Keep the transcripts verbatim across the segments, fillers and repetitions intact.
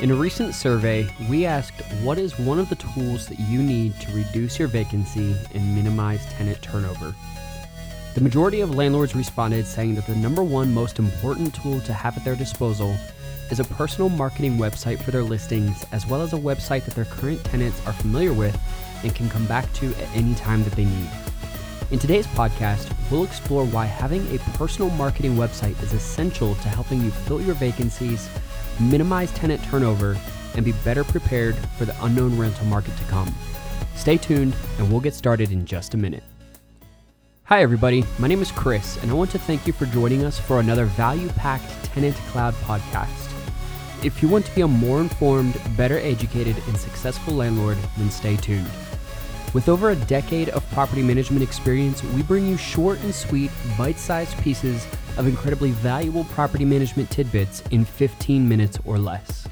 In a recent survey, we asked what is one of the tools that you need to reduce your vacancy and minimize tenant turnover. The majority of landlords responded saying that the number one most important tool to have at their disposal is a personal marketing website for their listings, as well as a website that their current tenants are familiar with and can come back to at any time that they need. In today's podcast, we'll explore why having a personal marketing website is essential to helping you fill your vacancies, minimize tenant turnover, and be better prepared for the unknown rental market to come. Stay tuned, and we'll get started in just a minute. Hi everybody, my name is Chris, and I want to thank you for joining us for another value-packed Tenant Cloud podcast. If you want to be a more informed, better educated, and successful landlord, then stay tuned. With over a decade of property management experience, we bring you short and sweet, bite-sized pieces of incredibly valuable property management tidbits in fifteen minutes or less.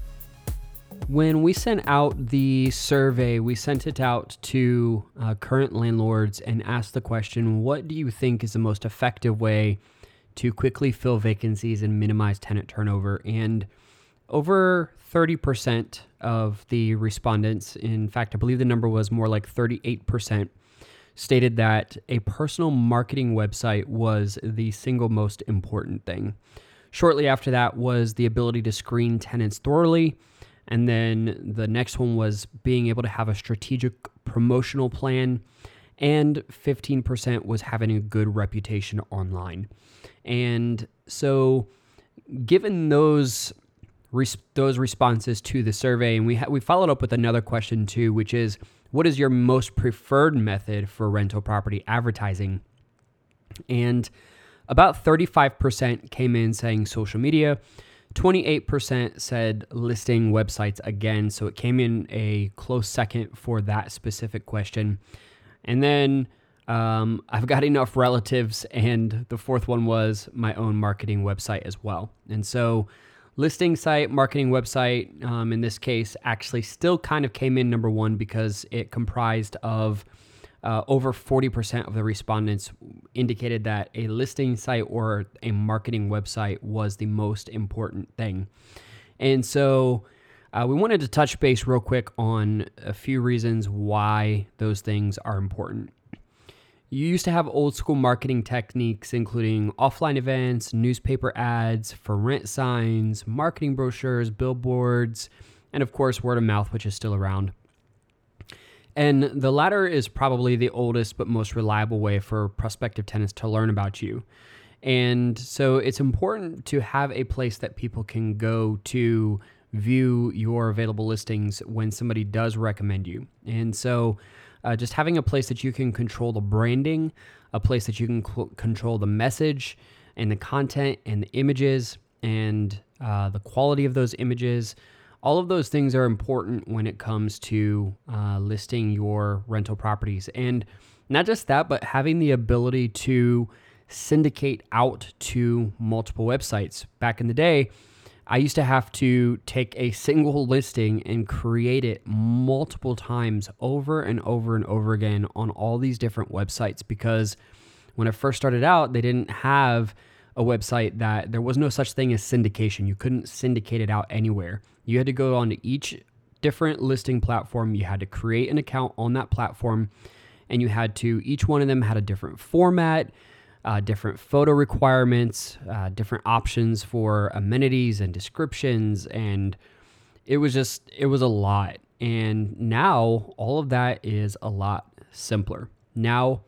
When we sent out the survey, we sent it out to uh, current landlords and asked the question, what do you think is the most effective way to quickly fill vacancies and minimize tenant turnover? And over thirty percent of the respondents, in fact, I believe the number was more like thirty-eight percent, stated that a personal marketing website was the single most important thing. Shortly after that was the ability to screen tenants thoroughly. And then the next one was being able to have a strategic promotional plan. And fifteen percent was having a good reputation online. And so given those res- those responses to the survey, and we ha- we followed up with another question too, which is, what is your most preferred method for rental property advertising? And about thirty-five percent came in saying social media. twenty-eight percent said listing websites again. So it came in a close second for that specific question. And then um, I've got enough relatives. And the fourth one was my own marketing website as well. And so listing site, marketing website, um, in this case, actually still kind of came in number one because it comprised of uh, over forty percent of the respondents indicated that a listing site or a marketing website was the most important thing. And so uh, we wanted to touch base real quick on a few reasons why those things are important. You used to have old school marketing techniques, including offline events, newspaper ads, for rent signs, marketing brochures, billboards, and of course, word of mouth, which is still around. And the latter is probably the oldest but most reliable way for prospective tenants to learn about you. And so it's important to have a place that people can go to view your available listings when somebody does recommend you. And so Uh, just having a place that you can control the branding, a place that you can cl- control the message and the content and the images and uh, the quality of those images. All of those things are important when it comes to uh, listing your rental properties. And not just that, but having the ability to syndicate out to multiple websites. Back in the day, I used to have to take a single listing and create it multiple times over and over and over again on all these different websites, because when I first started out, they didn't have a website that there was no such thing as syndication. You couldn't syndicate it out anywhere. You had to go onto each different listing platform. You had to create an account on that platform, and you had to, each one of them had a different format, Uh, different photo requirements, uh, different options for amenities and descriptions. And it was just, it was a lot. And now all of that is a lot simpler. Now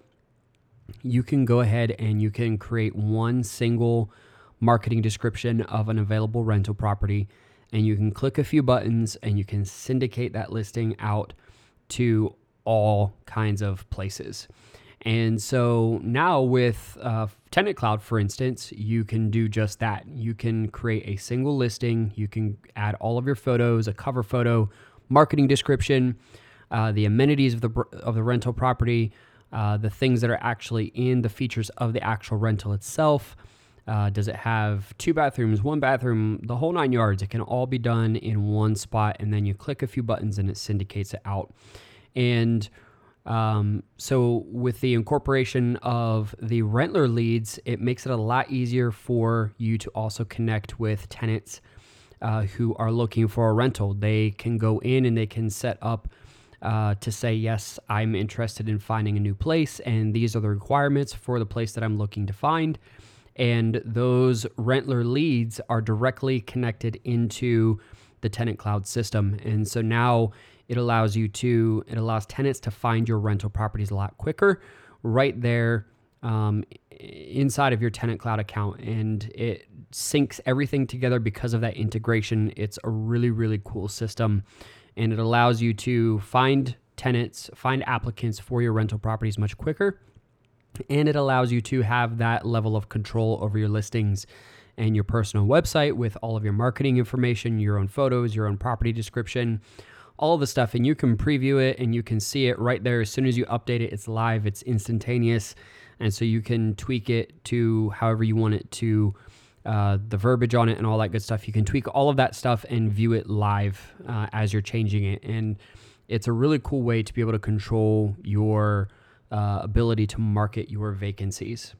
you can go ahead and you can create one single marketing description of an available rental property, and you can click a few buttons and you can syndicate that listing out to all kinds of places. And so now with uh, Tenant Cloud, for instance, you can do just that. You can create a single listing. You can add all of your photos, a cover photo, marketing description, uh, the amenities of the of the rental property, uh, the things that are actually in the features of the actual rental itself. Uh, does it have two bathrooms, one bathroom, the whole nine yards? It can all be done in one spot, and then you click a few buttons and it syndicates it out. And Um, so with the incorporation of the Rentler leads, it makes it a lot easier for you to also connect with tenants uh, who are looking for a rental. They can go in and they can set up uh, to say, yes, I'm interested in finding a new place, and these are the requirements for the place that I'm looking to find. And those Rentler leads are directly connected into the Tenant Cloud system. And so now it allows you to, it allows tenants to find your rental properties a lot quicker right there um, inside of your Tenant Cloud account. And it syncs everything together because of that integration. It's a really, really cool system. And it allows you to find tenants, find applicants for your rental properties much quicker. And it allows you to have that level of control over your listings and your personal website with all of your marketing information, your own photos, your own property description, all of the stuff. And you can preview it and you can see it right there. As soon as you update it, it's live, it's instantaneous. And so you can tweak it to however you want it to, uh, the verbiage on it and all that good stuff. You can tweak all of that stuff and view it live uh, as you're changing it. And it's a really cool way to be able to control your uh, ability to market your vacancies.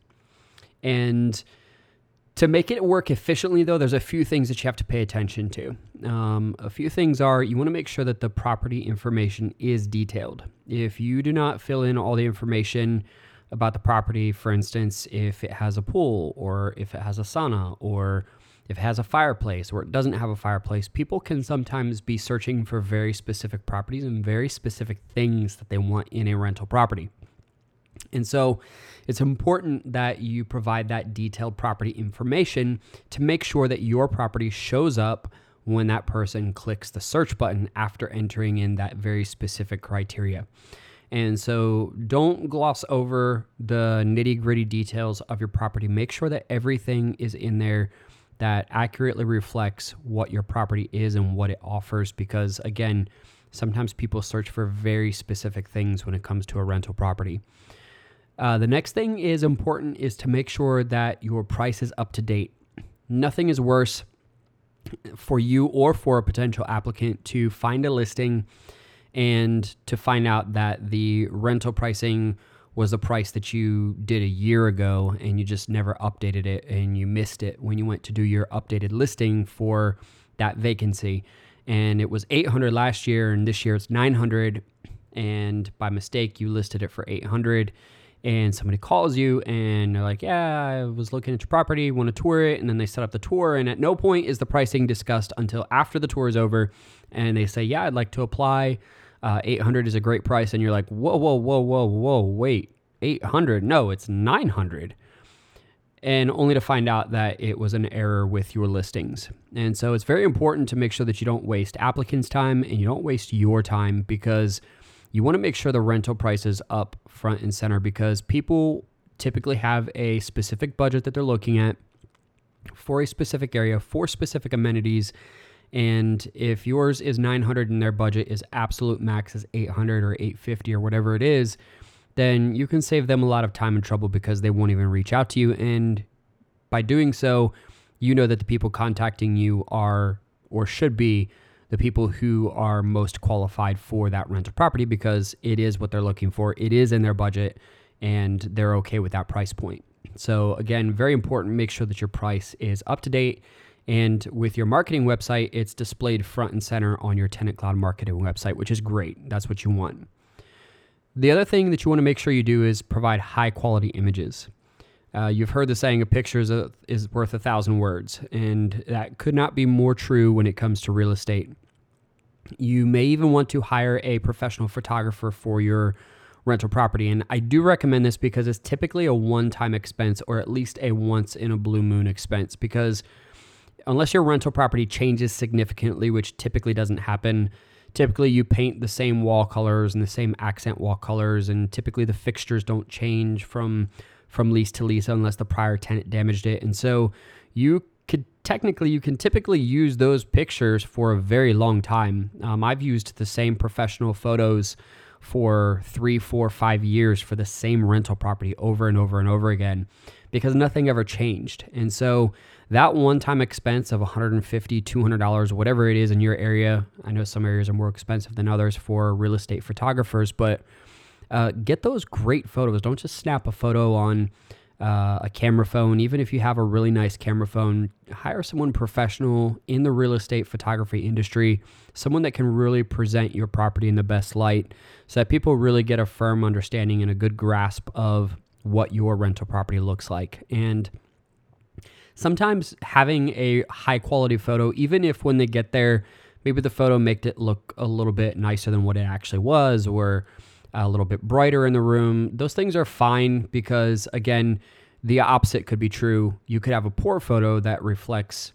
And to make it work efficiently, though, there's a few things that you have to pay attention to. Um, a few things are, you want to make sure that the property information is detailed. If you do not fill in all the information about the property, for instance, if it has a pool or if it has a sauna or if it has a fireplace or it doesn't have a fireplace, people can sometimes be searching for very specific properties and very specific things that they want in a rental property. And so it's important that you provide that detailed property information to make sure that your property shows up when that person clicks the search button after entering in that very specific criteria. And so don't gloss over the nitty-gritty details of your property. Make sure that everything is in there that accurately reflects what your property is and what it offers, because again, sometimes people search for very specific things when it comes to a rental property. Uh, the next thing is important is to make sure that your price is up to date. Nothing is worse for you or for a potential applicant to find a listing and to find out that the rental pricing was the price that you did a year ago and you just never updated it and you missed it when you went to do your updated listing for that vacancy. And it was eight hundred last year and this year it's nine hundred, and by mistake you listed it for eight hundred. And somebody calls you and they're like, yeah, I was looking at your property, want to tour it. And then they set up the tour. And at no point is the pricing discussed until after the tour is over. And they say, yeah, I'd like to apply. Uh, eight hundred is a great price. And you're like, whoa, whoa, whoa, whoa, whoa, wait, eight hundred? No, it's nine hundred. And only to find out that it was an error with your listings. And so it's very important to make sure that you don't waste applicants' time and you don't waste your time, because you want to make sure the rental price is up front and center, because people typically have a specific budget that they're looking at for a specific area, for specific amenities. And if yours is nine hundred and their budget is absolute max is eight hundred or eight fifty or whatever it is, then you can save them a lot of time and trouble because they won't even reach out to you. And by doing so, you know that the people contacting you are or should be the people who are most qualified for that rental property, because it is what they're looking for. It is in their budget and they're okay with that price point. So again, very important, make sure that your price is up to date. And with your marketing website, it's displayed front and center on your Tenant Cloud marketing website, which is great. That's what you want. The other thing that you want to make sure you do is provide high quality images. Uh, you've heard the saying, a picture is, a, is worth a thousand words, and that could not be more true when it comes to real estate. You may even want to hire a professional photographer for your rental property. And I do recommend this because it's typically a one-time expense, or at least a once in a blue moon expense, because unless your rental property changes significantly, which typically doesn't happen, typically you paint the same wall colors and the same accent wall colors, and typically the fixtures don't change from from lease to lease unless the prior tenant damaged it. And so you could technically, you can typically use those pictures for a very long time. Um, I've used the same professional photos for three, four, five years for the same rental property over and over and over again, because nothing ever changed. And so that one-time expense of one hundred fifty dollars, two hundred dollars, whatever it is in your area, I know some areas are more expensive than others for real estate photographers, but uh, get those great photos. Don't just snap a photo on uh, a camera phone. Even if you have a really nice camera phone, hire someone professional in the real estate photography industry, someone that can really present your property in the best light so that people really get a firm understanding and a good grasp of what your rental property looks like. And sometimes having a high quality photo, even if when they get there, maybe the photo made it look a little bit nicer than what it actually was, or a little bit brighter in the room, those things are fine, because again, the opposite could be true. You could have a poor photo that reflects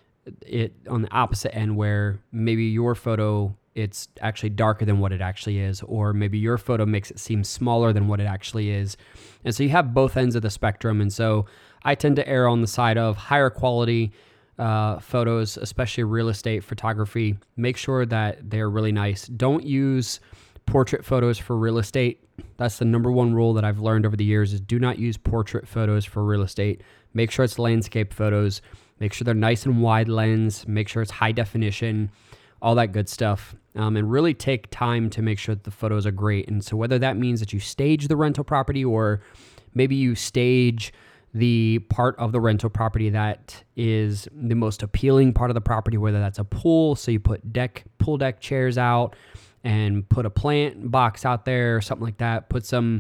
it on the opposite end, where maybe your photo, it's actually darker than what it actually is, or maybe your photo makes it seem smaller than what it actually is. And so you have both ends of the spectrum. And so I tend to err on the side of higher quality uh, photos, especially real estate photography. Make sure that they're really nice. Don't use portrait photos for real estate. That's the number one rule that I've learned over the years, is do not use portrait photos for real estate. Make sure it's landscape photos. Make sure they're nice and wide lens. Make sure it's high definition, all that good stuff. Um, and really take time to make sure that the photos are great. And so whether that means that you stage the rental property, or maybe you stage the part of the rental property that is the most appealing part of the property, whether that's a pool, so you put deck, pool deck chairs out, and put a plant box out there or something like that. Put some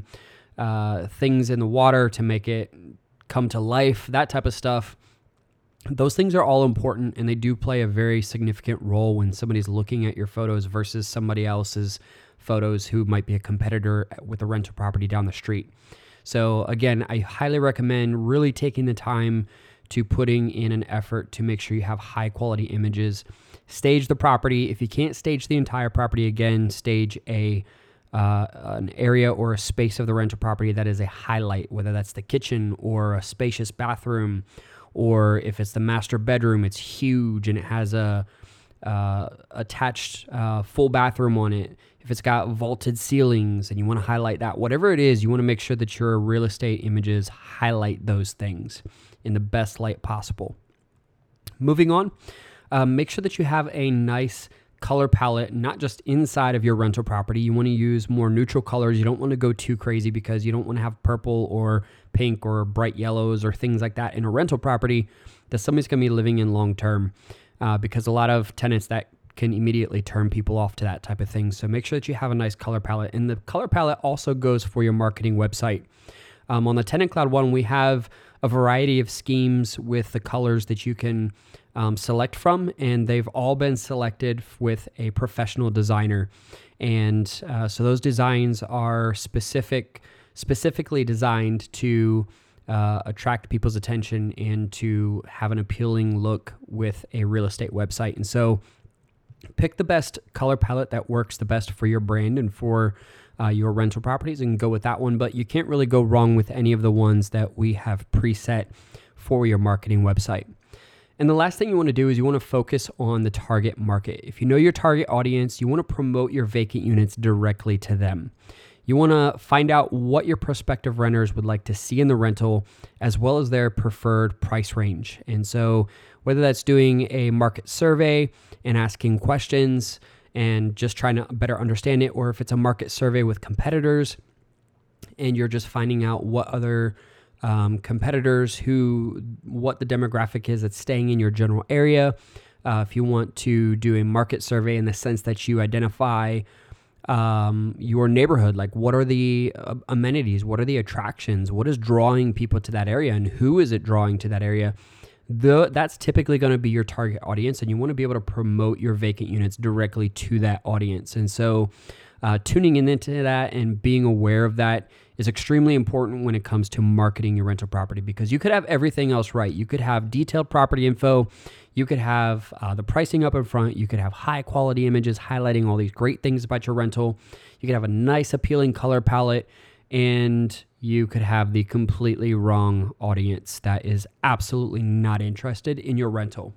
uh, things in the water to make it come to life, that type of stuff. Those things are all important, and they do play a very significant role when somebody's looking at your photos versus somebody else's photos who might be a competitor with a rental property down the street. So again, I highly recommend really taking the time to putting in an effort to make sure you have high quality images. Stage the property. If you can't stage the entire property, again, stage a uh, an area or a space of the rental property that is a highlight, whether that's the kitchen or a spacious bathroom, or if it's the master bedroom, it's huge and it has a uh, attached uh, full bathroom on it. If it's got vaulted ceilings and you want to highlight that, whatever it is, you want to make sure that your real estate images highlight those things in the best light possible. Moving on, um, make sure that you have a nice color palette, not just inside of your rental property. You want to use more neutral colors. You don't want to go too crazy, because you don't want to have purple or pink or bright yellows or things like that in a rental property that somebody's going to be living in long term, uh, because a lot of tenants that can immediately turn people off to that type of thing. So make sure that you have a nice color palette. And the color palette also goes for your marketing website. Um, on the Tenant Cloud one, we have a variety of schemes with the colors that you can um, select from, and they've all been selected with a professional designer. And uh, so those designs are specific, specifically designed to uh, attract people's attention and to have an appealing look with a real estate website. And so pick the best color palette that works the best for your brand and for uh, your rental properties, and go with that one. But you can't really go wrong with any of the ones that we have preset for your marketing website. And the last thing you want to do is you want to focus on the target market. If you know your target audience, you want to promote your vacant units directly to them. You want to find out what your prospective renters would like to see in the rental, as well as their preferred price range. And so whether that's doing a market survey and asking questions and just trying to better understand it, or if it's a market survey with competitors and you're just finding out what other um, competitors, who, what the demographic is that's staying in your general area. Uh, if you want to do a market survey in the sense that you identify um, your neighborhood, like what are the uh, amenities, what are the attractions, what is drawing people to that area, and who is it drawing to that area? The, that's typically going to be your target audience, and you want to be able to promote your vacant units directly to that audience. And so uh, tuning in into that and being aware of that is extremely important when it comes to marketing your rental property, because you could have everything else right. You could have detailed property info. You could have uh, the pricing up in front. You could have high quality images highlighting all these great things about your rental. You could have a nice appealing color palette, and you could have the completely wrong audience that is absolutely not interested in your rental.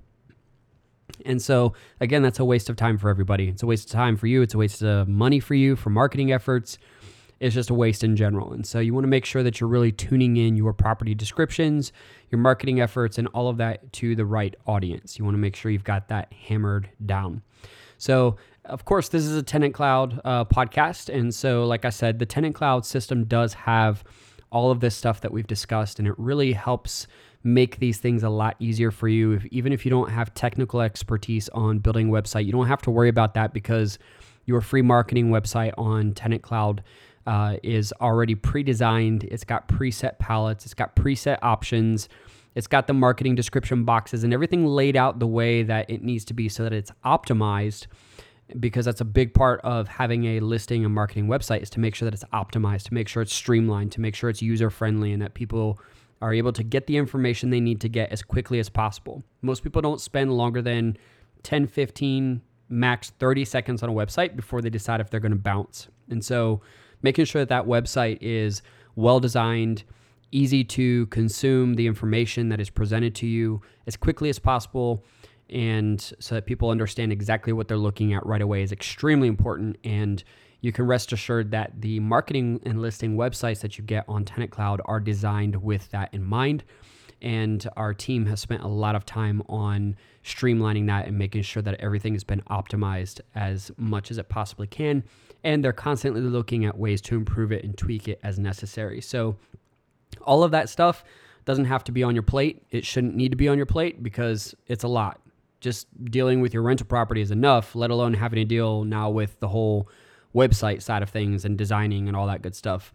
And so, again, that's a waste of time for everybody. It's a waste of time for you. It's a waste of money for you for marketing efforts. It's just a waste in general. And so you want to make sure that you're really tuning in your property descriptions, your marketing efforts, and all of that to the right audience. You want to make sure you've got that hammered down. So, of course, this is a Tenant Cloud uh, podcast. And so, like I said, the Tenant Cloud system does have all of this stuff that we've discussed, and it really helps make these things a lot easier for you. If, even if you don't have technical expertise on building a website, you don't have to worry about that because your free marketing website on Tenant Cloud uh, is already pre-designed. It's got preset palettes. It's got preset options. It's got the marketing description boxes and everything laid out the way that it needs to be so that it's optimized, because that's a big part of having a listing and marketing website, is to make sure that it's optimized, to make sure it's streamlined, to make sure it's user-friendly, and that people are able to get the information they need to get as quickly as possible. Most people don't spend longer than ten, fifteen, max thirty seconds on a website before they decide if they're going to bounce. And so making sure that that website is well-designed, easy to consume the information that is presented to you as quickly as possible, and so that people understand exactly what they're looking at right away is extremely important. And you can rest assured that the marketing and listing websites that you get on Tenant Cloud are designed with that in mind. And our team has spent a lot of time on streamlining that and making sure that everything has been optimized as much as it possibly can. And they're constantly looking at ways to improve it and tweak it as necessary. So all of that stuff doesn't have to be on your plate. It shouldn't need to be on your plate because it's a lot. Just dealing with your rental property is enough, let alone having to deal now with the whole website side of things and designing and all that good stuff.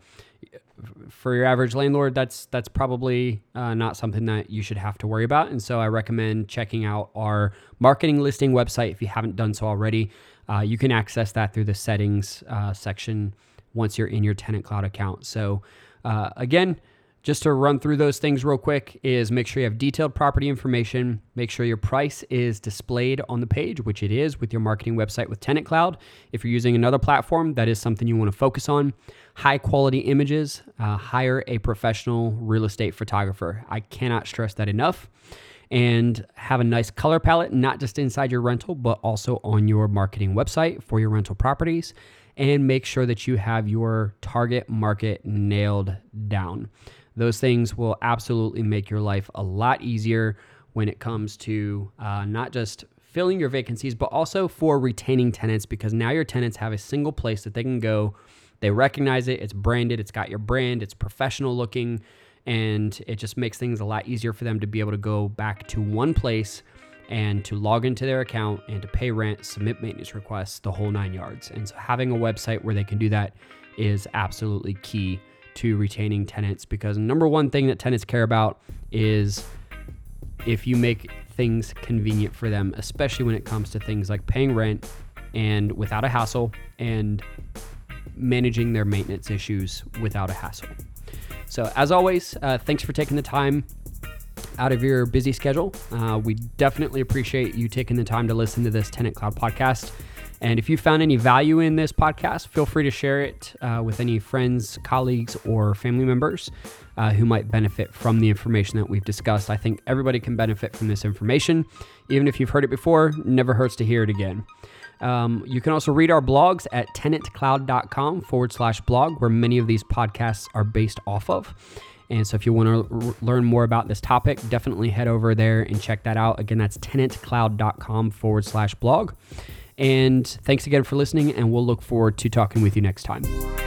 For your average landlord, that's that's probably uh, not something that you should have to worry about. And so I recommend checking out our marketing listing website if you haven't done so already. Uh, you can access that through the settings uh, section once you're in your Tenant Cloud account. So uh, again, just to run through those things real quick, is make sure you have detailed property information, make sure your price is displayed on the page, which it is with your marketing website with Tenant Cloud. If you're using another platform, that is something you want to focus on. High quality images, uh, hire a professional real estate photographer. I cannot stress that enough. And have a nice color palette, not just inside your rental, but also on your marketing website for your rental properties. And make sure that you have your target market nailed down. Those things will absolutely make your life a lot easier when it comes to uh, not just filling your vacancies, but also for retaining tenants, because now your tenants have a single place that they can go. They recognize it. It's branded. It's got your brand. It's professional looking, and it just makes things a lot easier for them to be able to go back to one place and to log into their account and to pay rent, submit maintenance requests, the whole nine yards. And so having a website where they can do that is absolutely key to retaining tenants, because number one thing that tenants care about is if you make things convenient for them, especially when it comes to things like paying rent and without a hassle, and managing their maintenance issues without a hassle. So as always, uh, thanks for taking the time out of your busy schedule. Uh, we definitely appreciate you taking the time to listen to this Tenant Cloud podcast. And if you found any value in this podcast, feel free to share it uh, with any friends, colleagues, or family members uh, who might benefit from the information that we've discussed. I think everybody can benefit from this information. Even if you've heard it before, never hurts to hear it again. Um, you can also read our blogs at tenantcloud.com forward slash blog, where many of these podcasts are based off of. And so if you want to r- learn more about this topic, definitely head over there and check that out. Again, that's tenantcloud.com forward slash blog. And thanks again for listening, and we'll look forward to talking with you next time.